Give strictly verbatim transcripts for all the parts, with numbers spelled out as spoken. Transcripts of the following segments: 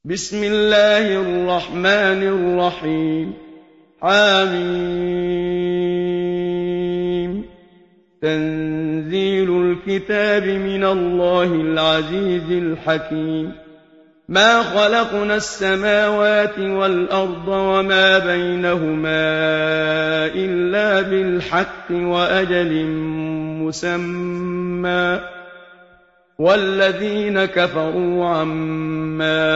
بسم الله الرحمن الرحيم حم تنزيل الكتاب من الله العزيز الحكيم ما خلقنا السماوات والأرض وما بينهما إلا بالحق وأجل مسمى والذين كفروا عما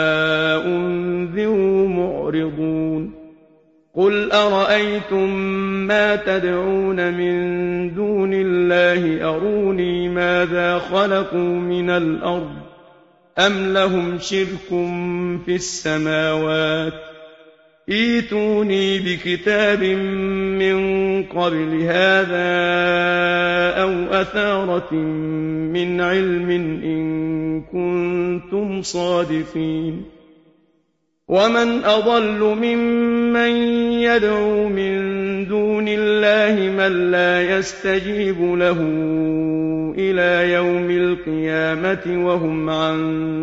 أنذروا معرضون قل أرأيتم ما تدعون من دون الله أروني ماذا خلقوا من الأرض أم لهم شرك في السماوات ائتوني بكتاب من قبل هذا أو أثارة من علم إن كنتم صادقين ومن أضل ممن يدعو من دون الله من لا يستجيب له إلى يوم القيامة وهم عن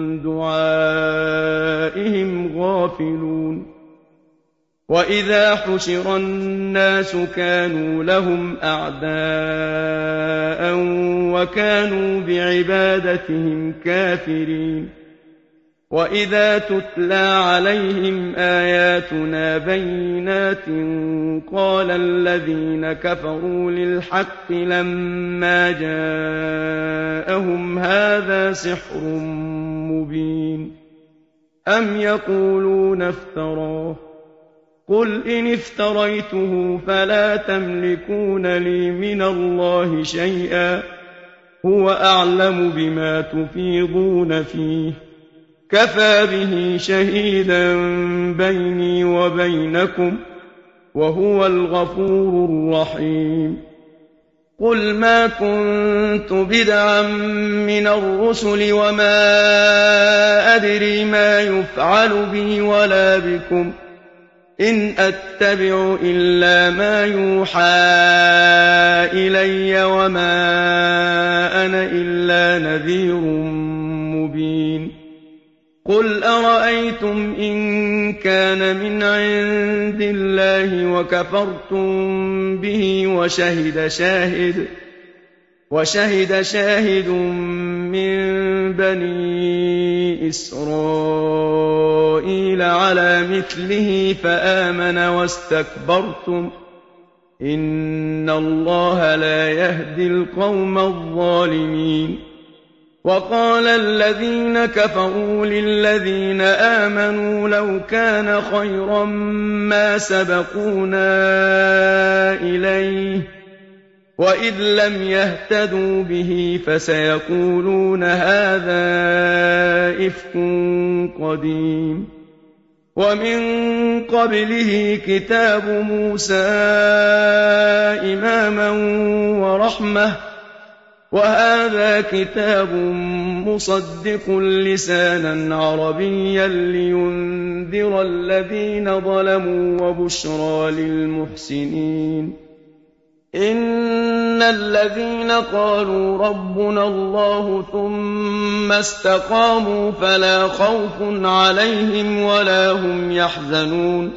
دعائهم غافلون وإذا حشر الناس كانوا لهم أعداء وكانوا بعبادتهم كافرين وإذا تتلى عليهم آياتنا بينات قال الذين كفروا للحق لما جاءهم هذا سحر مبين أم يقولون افتراه قل إن افتريته فلا تملكون لي من الله شيئا هو أعلم بما تفيضون فيه كفى به شهيدا بيني وبينكم وهو الغفور الرحيم قل ما كنت بدعا من الرسل وما أدري ما يفعل بي ولا بكم إن أتبع إلا ما يوحى إلي وما أنا إلا نذير مبين قل أرأيتم إن كان من عند الله وكفرتم به وشهد شاهد وشهد شاهد من بني إسرائيل على مثله فآمن واستكبرتم إن الله لا يهدي القوم الظالمين وقال الذين كفروا للذين آمنوا لو كان خيرا ما سبقونا إليه وإذ لم يهتدوا به فسيقولون هذا إفك قديم ومن قبله كتاب موسى إماما ورحمة وهذا كتاب مصدق لسانا عربيا لينذر الذين ظلموا وبشرى للمحسنين إن الذين قالوا ربنا الله ثم استقاموا فلا خوف عليهم ولا هم يحزنون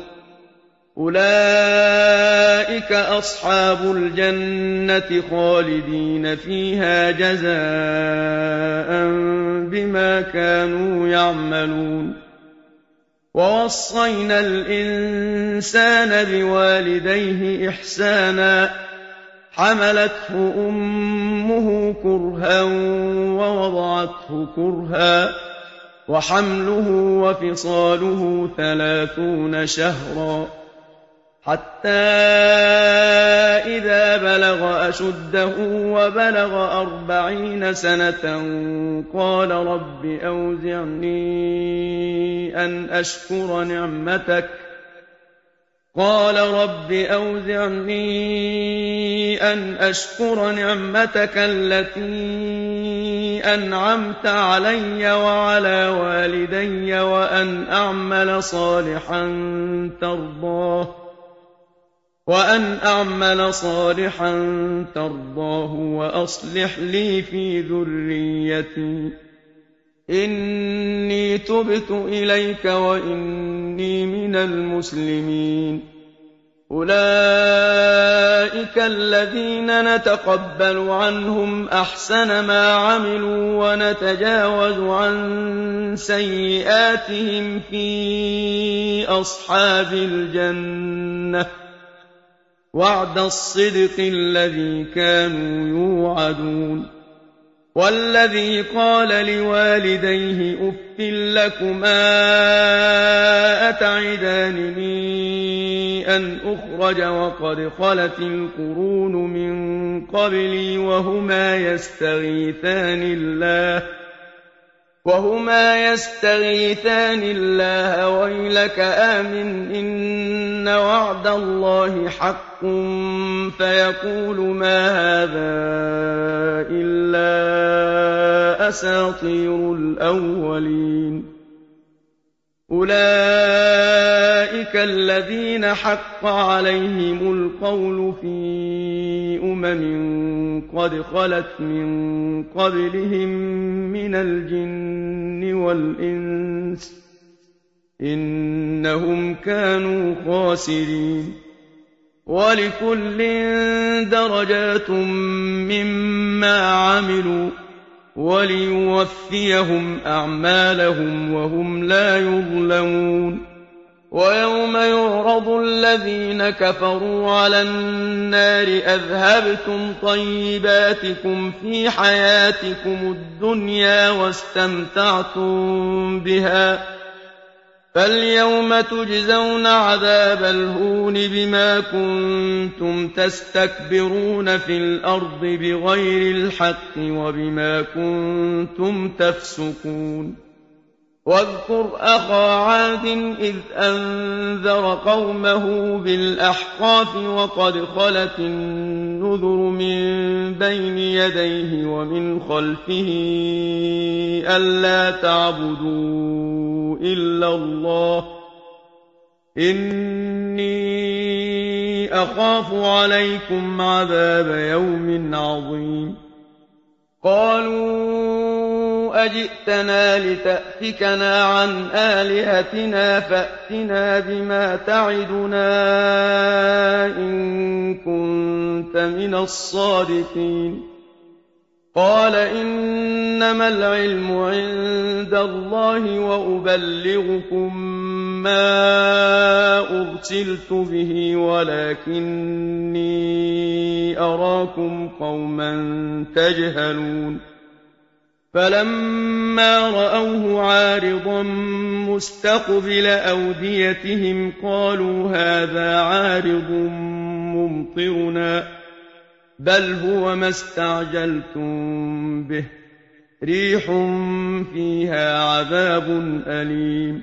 أولئك أصحاب الجنة خالدين فيها جزاء بما كانوا يعملون ووصينا الإنسان بوالديه إحسانا حملته أمه كرها ووضعته كرها وحمله وفصاله ثلاثون شهرا حتى إذا بلغ أشده وبلغ أربعين سنة قال رب أوزعني أن أشكر نعمتك قال رب أوزعني أن أشكر نعمتك التي أنعمت علي وعلى والدي وأن أعمل صالحا ترضاه وأن أعمل صالحا ترضاه وأصلح لي في ذريتي إني إني تبت إليك وإني من المسلمين أولئك الذين نتقبل عنهم أحسن ما عملوا ونتجاوز عن سيئاتهم في أصحاب الجنة وعد الصدق الذي كانوا يوعدون والذي قال لوالديه أف لكما أتعدانني أن أخرج وقد خلت القرون من قبلي وهما يستغيثان الله وهما يستغيثان الله ويلك آمن إن وعد الله حق فيقول ما هذا إلا أساطير الأولين أولئك الذين حق عليهم القول في أمم قد خلت من قبلهم من الجن والإنس إنهم كانوا خاسرين ولكل درجات مما عملوا وليوفيهم أعمالهم وهم لا يظلمون ويوم يعرض الذين كفروا على النار أذهبتم طيباتكم في حياتكم الدنيا واستمتعتم بها فاليوم تجزون عذاب الهون بما كنتم تستكبرون في الأرض بغير الحق وبما كنتم تفسقون واذكر أخا عاد إذ أنذر قومه بالأحقاف وقد خلت النذر من بين يديه ومن خلفه ألا تعبدوا إلا الله إني أخاف عليكم عذاب يوم عظيم قالوا أجئتنا لتأفكنا عن آلهتنا فأتنا بما تعدنا إن كنت من الصادقين قال إنما العلم عند الله وأبلغكم ما أرسلت به ولكني أراكم قوما تجهلون فلما رأوه عارضا مستقبل أوديتهم قالوا هذا عارض ممطرنا بل هو ما استعجلتم به ريح فيها عذاب أليم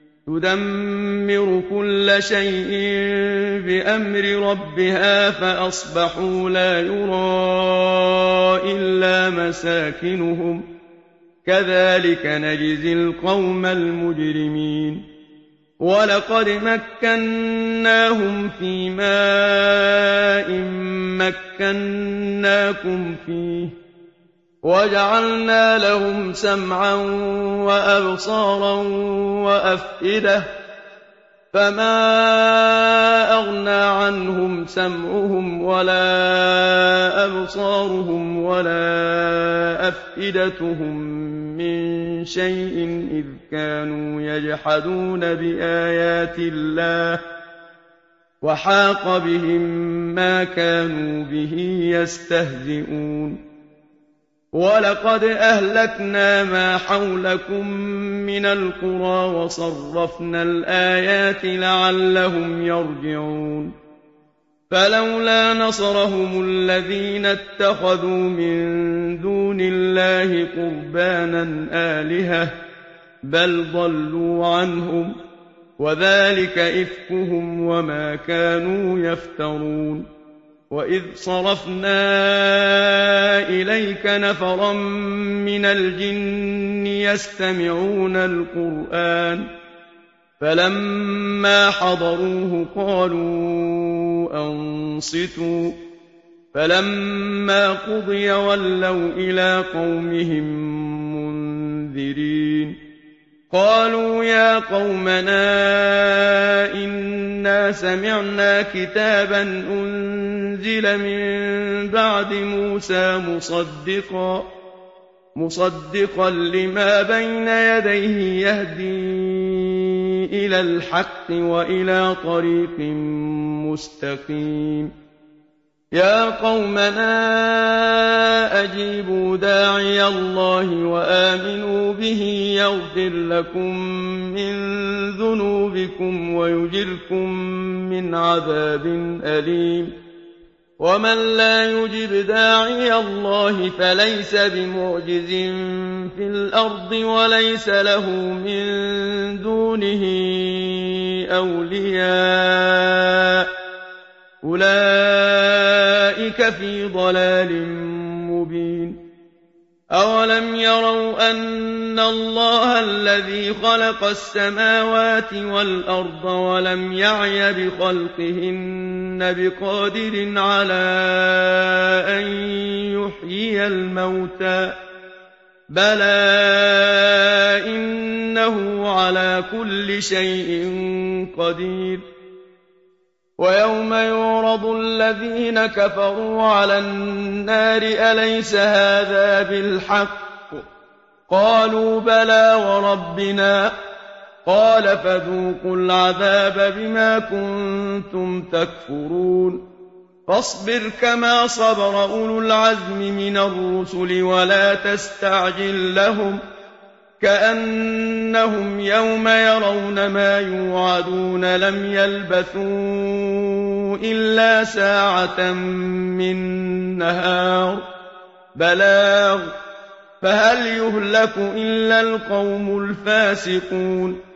تدمر كل شيء بأمر ربها فأصبحوا لا يرى إلا مساكنهم كذلك نجزي القوم المجرمين ولقد مكناهم في ماء مكناكم فيه وجعلنا لهم سمعا وأبصارا وأفئدة فما أغنى عنهم سمعهم ولا أبصارهم ولا أفئدتهم من شيء إذ كانوا يجحدون بآيات الله وحاق بهم ما كانوا به يستهزئون ولقد أهلكنا ما حولكم من القرى وصرفنا الآيات لعلهم يرجعون فلولا نصرهم الذين اتخذوا من دون الله قربانا آلهة بل ضلوا عنهم وذلك إفكهم وما كانوا يفترون وإذ صرفنا إليك نفرا من الجن يستمعون القرآن فلما حضروه قالوا أنصتوا فلما قضي ولوا إلى قومهم منذرين قالوا يا قومنا إنا سمعنا كتابا أنزل من بعد موسى مصدقا مصدقا لما بين يديه يهدي إلى الحق وإلى طريق مستقيم يا قومنا أجيبوا داعي الله وآمنوا به يغفر لكم من ذنوبكم ويجركم من عذاب أليم ومن لا يجب داعي الله فليس بمعجز في الأرض وليس له من دونه أولياء أولئك في ضلال مبين أولم يروا أن الله الذي خلق السماوات والأرض ولم يعي بخلقهن بقادر على أن يحيي الموتى بلى إنه على كل شيء قدير ويوم يعرض الذين كفروا على النار أليس هذا بالحق قالوا بلى وربنا قال فذوقوا العذاب بما كنتم تكفرون فاصبر كما صبر أولو العزم من الرسل ولا تستعجل لهم كأنهم يوم يرون ما يوعدون لم يلبثوا إلا ساعة من نهار بلاغ فهل يهلك إلا القوم الفاسقون